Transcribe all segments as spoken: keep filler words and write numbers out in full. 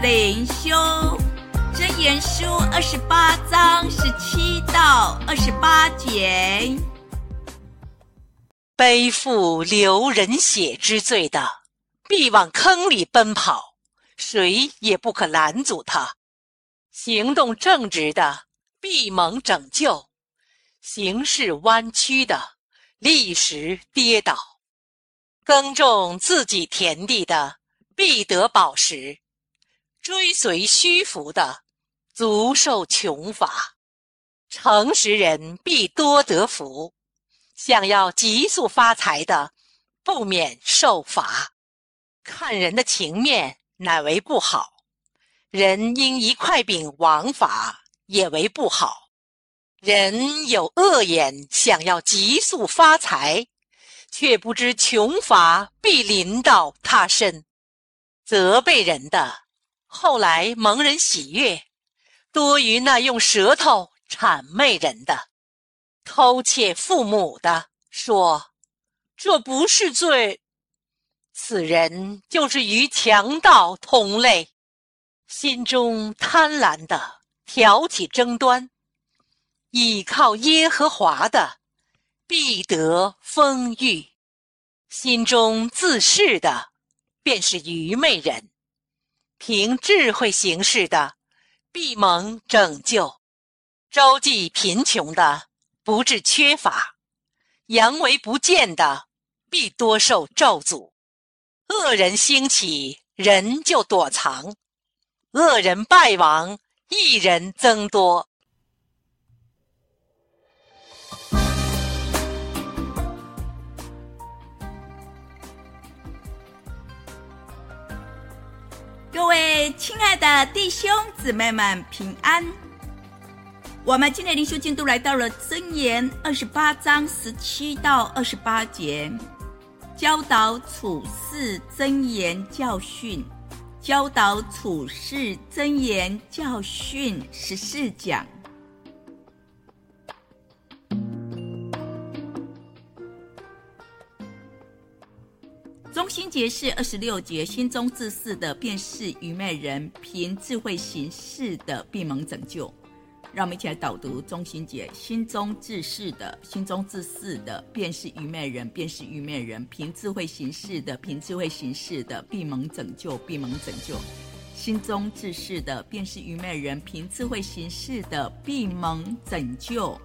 灵修。箴言书二十八章十七到二十八节。 背负流人血之罪的，必往坑里奔跑，谁也不可拦阻他；行动正直的，必蒙拯救；行事弯曲的，立时跌倒。耕种自己田地的，必得饱食；追随虚浮的，足受穷乏。诚实人必多得福，想要急速发财的，不免受罚。看人的情面，乃为不好；人因一块饼枉法，也为不好。人有恶言，想要急速发财，却不知穷乏必临到他身。责备人的，后来蒙人喜悦，多于那用舌头谄媚人的。偷窃父母的，说这不是罪，此人就是与强盗同类。心中贪婪的，挑起争端；倚靠耶和华的，必得丰裕。心中自恃的，便是愚昧人；凭智慧行事的，必蒙拯救。周济贫穷的，不致缺乏；佯为不见的，必多受咒诅。恶人兴起，人就躲藏；恶人败亡，义人增多。 各位亲爱的弟兄姊妹们平安。我们今天的灵修进度来到了箴言二十八章十七到二十八节，教导处事箴言教训，教导处事箴言教训十四讲。中心节是二十六节，心中自恃的便是愚昧人，凭智慧行事的必蒙拯救。让我们一起来导读中心节，心中自恃的，心中自恃的便是愚昧人，便是愚昧人，凭智慧行事的，凭智慧行事的必蒙拯救，必蒙拯救。心中自恃的便是愚昧人，凭智慧行事的必蒙拯救。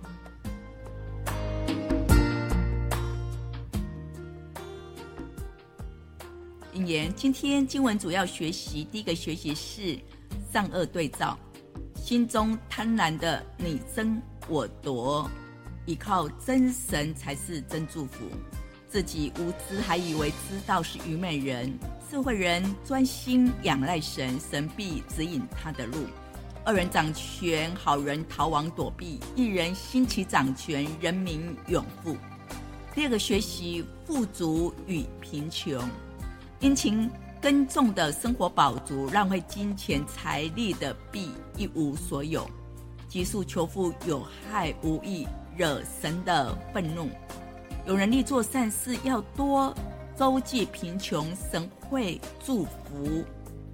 引言，今天经文主要学习，第一个学习是善恶对照。心中贪婪的你争我夺，依靠真神才是真祝福。自己无知还以为知道是愚昧人，智慧人专心仰赖神，神必指引他的路。恶人掌权，好人逃亡躲避；一人兴起掌权，人民永富。第二个学习富足与贫穷。殷勤耕种的生活饱足，让会金钱财力的必一无所有；急速求富有害无益，惹神的愤怒。有能力做善事要多，周济贫穷，神会祝福。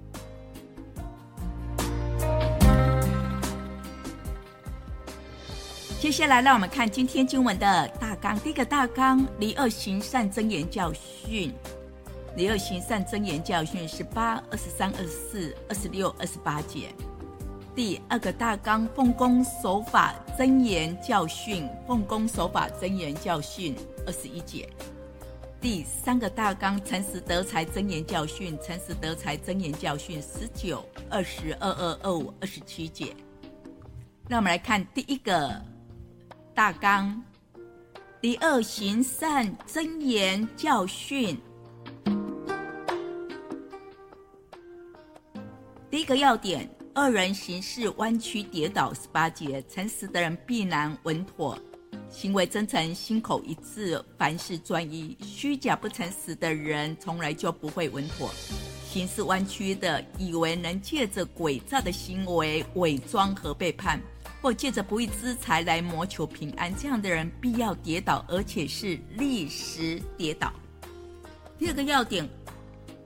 接下来让我们看今天经文的大纲。第一个大纲，离恶行善箴言教训。离恶行善箴言教训十八、二十三、二十四、二十六、二十八节。第二个大纲，奉公守法箴言教训，奉公守法箴言教训二十一节。第三个大纲，诚实得财箴言教训，诚实得财箴言教训十九、二十、二二、二五、二十七节。让我们来看第一个大纲，离恶行善箴言教训。第一个要点，恶人行事弯曲跌倒十八节，诚实的人必然稳妥，行为真诚，心口一致，凡事专一。虚假不诚实的人从来就不会稳妥，行事弯曲的以为能借着诡诈的行为伪装和背叛，或借着不义之财来谋求平安，这样的人必要跌倒，而且是立时跌倒。第二个要点，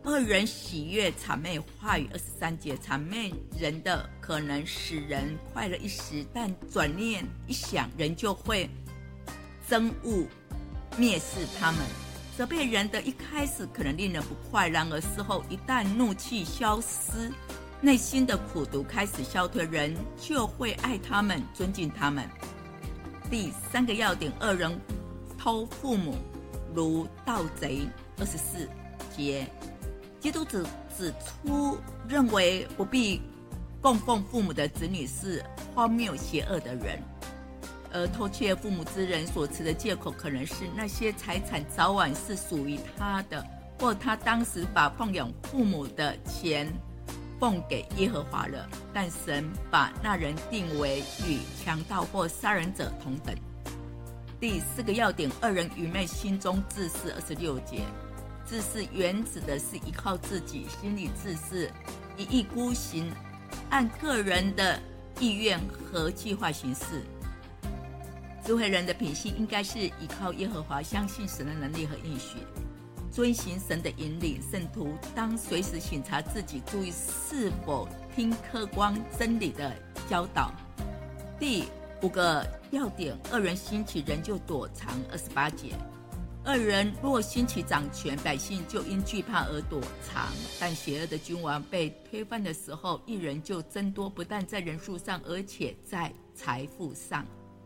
恶人喜悦谄媚话语，二十三节，谄媚人的可能使人快乐一时，但转念一想，人就会憎恶蔑视他们。责备人的一开始可能令人不快，然而事后一旦怒气消失，内心的苦毒开始消退，人就会爱他们，尊敬他们。第三个要点，恶人偷父母如盗贼，二十四节。基督指指出，认为不必供奉父母的子女是荒谬邪恶的人，而偷窃父母之人所持的借口，可能是那些财产早晚是属于他的，或他当时把奉养父母的钱奉给耶和华了，但神把那人定为与强盗或杀人者同等。第四个要点，恶人愚昧，心中自私，二十六节。自私原指的是依靠自己，心理自私，一意孤行，按个人的意愿和计划行事。智慧人的品性应该是依靠耶和华，相信神的能力和应许，遵行神的引领。圣徒当随时省察自己，注意是否听客观真理的教导。第五个要点，恶人兴起，人就躲藏，二十八节。恶人若兴起掌权，百姓就因惧怕而躲藏，但邪恶的君王被推翻的时候，一人就增多，不但在人数上，而且在财富上。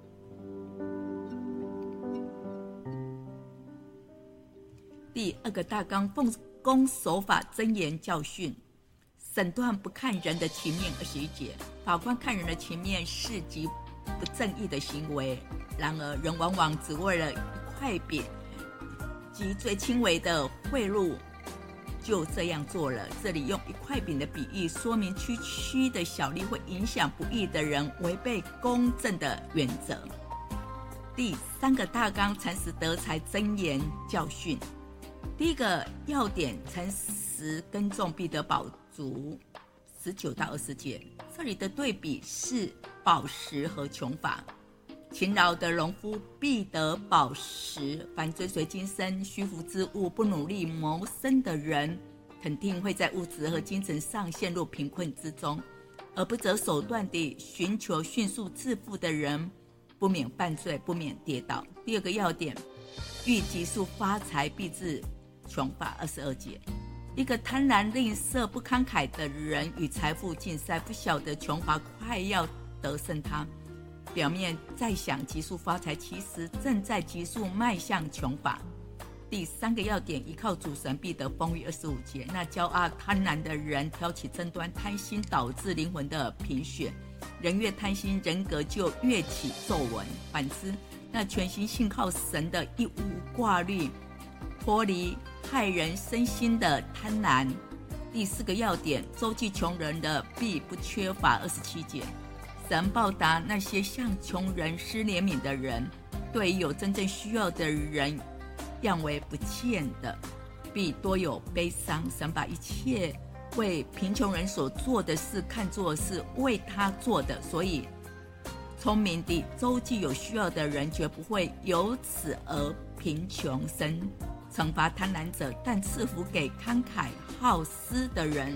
第二个大纲，奉公守法，箴言教训，审断不看人的情面，二十一节。法官看人的情面是极不正义的行为，然而人往往只为了一块饼及最轻微的贿赂就这样做了。这里用一块饼的比喻，说明区区的小利会影响不义的人，违背公正的原则。第三个大纲，诚实得财，箴言教训。第一个要点，诚实耕种必得饱足，十九到二十节。这里的对比是饱食和穷乏。勤劳的农夫必得饱食，凡追随今生虚浮之物，不努力谋生的人，肯定会在物质和精神上陷入贫困之中。而不择手段地寻求迅速致富的人，不免犯罪，不免跌倒。第二个要点，欲急速发财，必致穷乏，二十二节。一个贪婪吝啬不慷慨的人与财富竞赛，不晓得穷乏快要得胜他。表面在想急速发财，其实正在急速迈向穷乏。第三个要点，依靠主神必得丰裕，二十五节。那骄傲贪婪的人挑起争端，贪心导致灵魂的贫血，人越贪心，人格就越起皱纹。反之，那全心信靠神的，一无挂虑，脱离害人身心的贪婪。第四个要点，周济穷人的必不缺乏，二十七节。神报答那些向穷人施怜悯的人，对有真正需要的人样为不欠的，必多有悲伤。神把一切为贫穷人所做的事看作是为他做的，所以聪明地周济有需要的人，绝不会由此而贫穷。神惩罚贪婪者，但赐福给慷慨好施的人。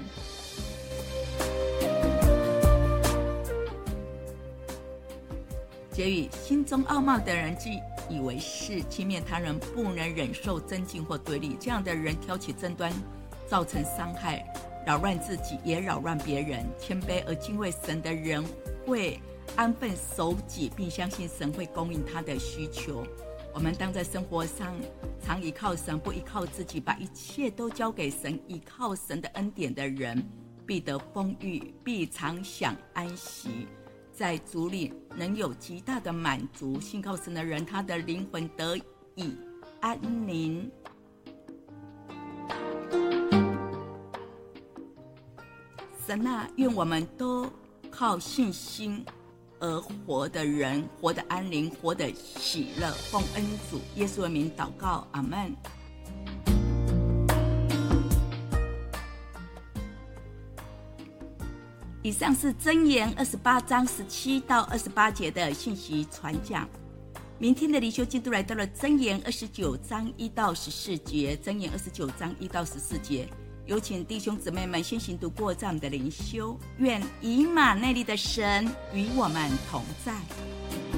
结语，心中傲慢的人自以为是，轻蔑他人，不能忍受争竞或对立，这样的人挑起争端，造成伤害，扰乱自己也扰乱别人。谦卑而敬畏神的人会安分守己，并相信神会供应他的需求。我们当在生活上常依靠神，不依靠自己，把一切都交给神，依靠神的恩典的人必得丰裕，必常享安息，在主里能有极大的满足。信靠神的人，他的灵魂得以安宁。神啊，愿我们都靠信心而活的人，活得安宁，活得喜乐。奉恩主耶稣的名祷告，阿们。以上是箴言二十八章十七到二十八节的信息传讲。明天的灵修进度来到了箴言二十九章一到十四节。箴言二十九章一到十四节， 有请弟兄姊妹们先行读过这样的灵修，愿以马内利的神与我们同在。